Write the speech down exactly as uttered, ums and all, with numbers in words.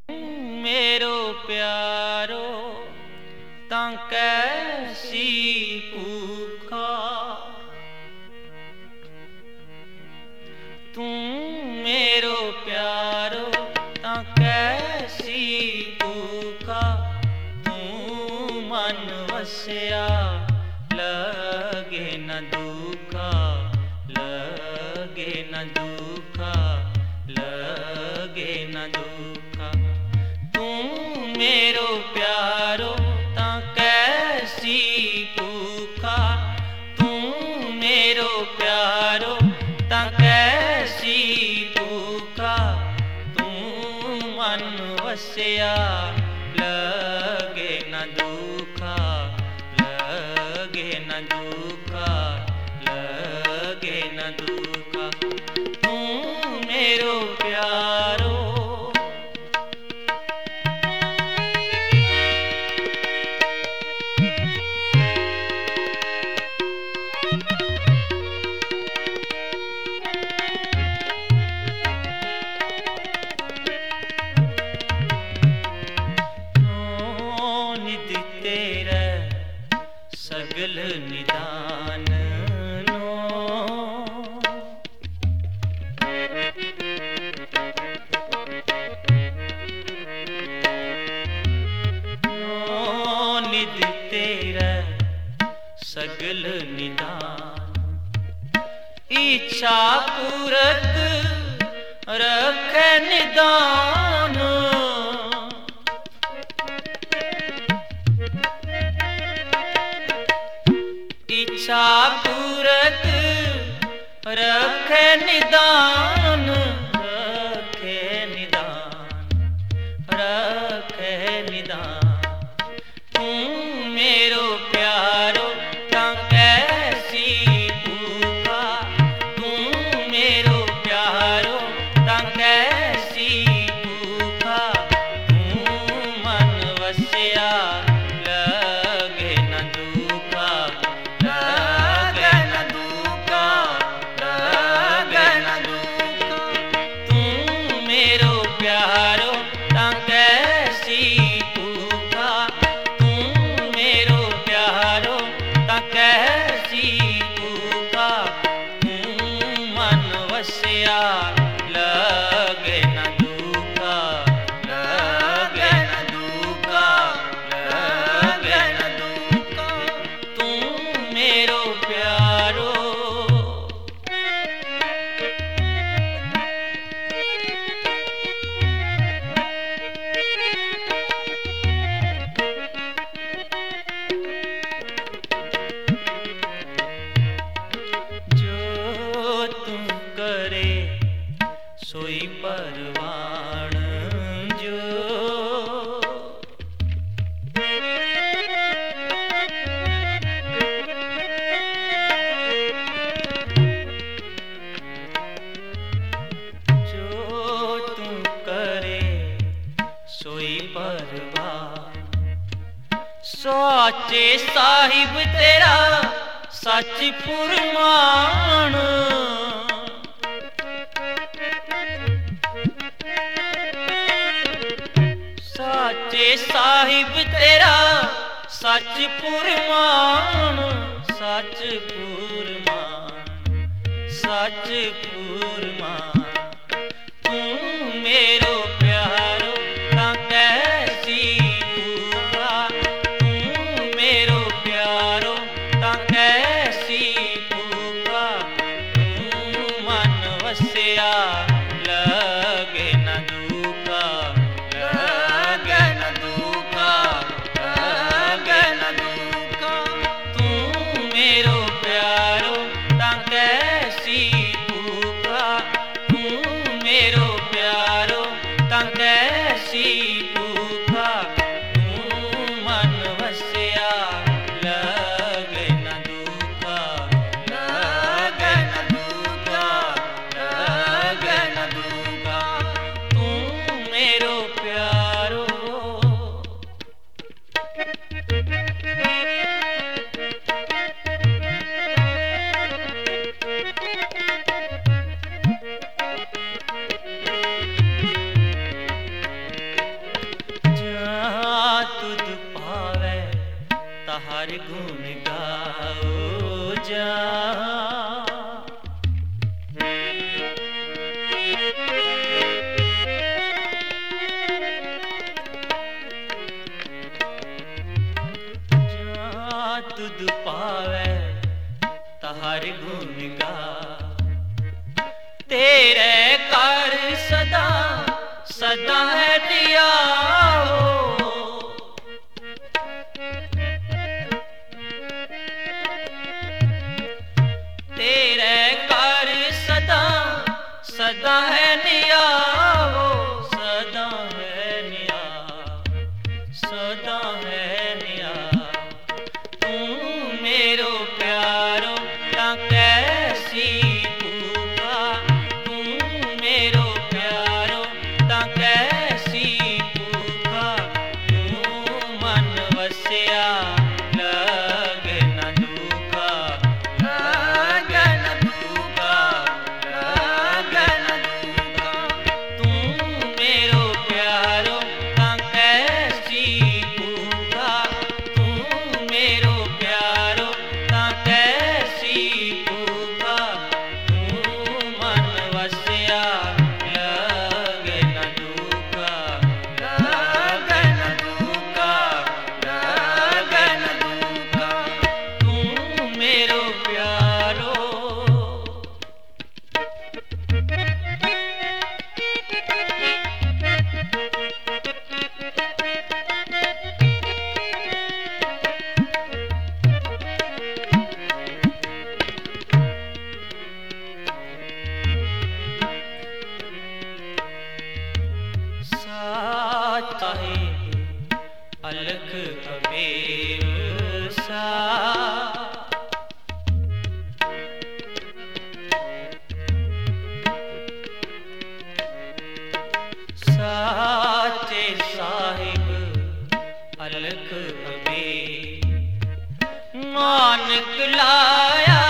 मेरो प्यारो तां कैसी भूखा, तू मेरो प्यारो तां कैसी भूखा, तू मन वसिया लगे न दुखा, लगे न दुखा, लगे न दुखा। तू मेरो प्यारो तां कैसी भूखा, तू मेरो प्यारो तां कैसी भूखा, तू मन वसिया लगे न दुखा, लगे न दुखा, लगे न दुखा। तू मेरो प्यारो सगल निदान नो, नो निध तेरा सगल निदान, इच्छा पूरत रखे निदान, इच्छा पूरत रखे निदान, रखे निदान, रखे निदान। तू मेरो प्यारो तां कैसी भूखा, तू मेरो प्यारो तां कैसी भूखा, तू मन वसिया लगे न दुखा, लगे न दुखा, लगे न दुखा। तू मेरो प्यारो तां कैसी भूखा, तू मेरो प्यारो तां कैसी भूखा, तू मन वसिया लगे न दुखा, लगे न दुखा, लगे न दुखा। तू मेरो प्यारो जो तू करे सोई परवान, जो जो तू करे सोई परवान, साचे साहिब तेरा सच फुरमान, साचे साहिब तेरा सच फुरमान, सच फुरमान, सच फुरमान। तू मेरो प्यारो तां कैसी भूखा, तू मेरो प्यारो तां कैसी भूखा, तू मन वसिया लगे न दुखा, लगे न दुखा, लगे न दुखा। तू मेरो प्यारो तां कैसी भूखा, तू मेरो प्यारो तां कैसी भूखा, तू मन वसिया लगे न दुखा, लगे न दुखा, लगे न दुखा। तू मेरो प्यारो हर गुण गाओ जा। जा तुद पावे हर गुण गा, तेरे कर सदा सदा है दिया हो। तेरे कर सदा सदा है निया हो, सदा है निया सदा है निया। तू मेरो प्यारो ता कैसी भूखा, तू मेरो प्यारो ता कैसी भूखा। तू मन वसिया लग न दुखा, लग न दुखा, लग न दुखा। तू मेरो प्यारो ता कैसी भूखा, तू मेरो प्यारो ता कैसी भूखा। तू मन वसिया लग न दुखा, लग न दुखा, लग न दुखा। तू मेरो प्यारो। साचा है अलख अबेर सा, साचे साहिब अलख अबेर। मानक लाया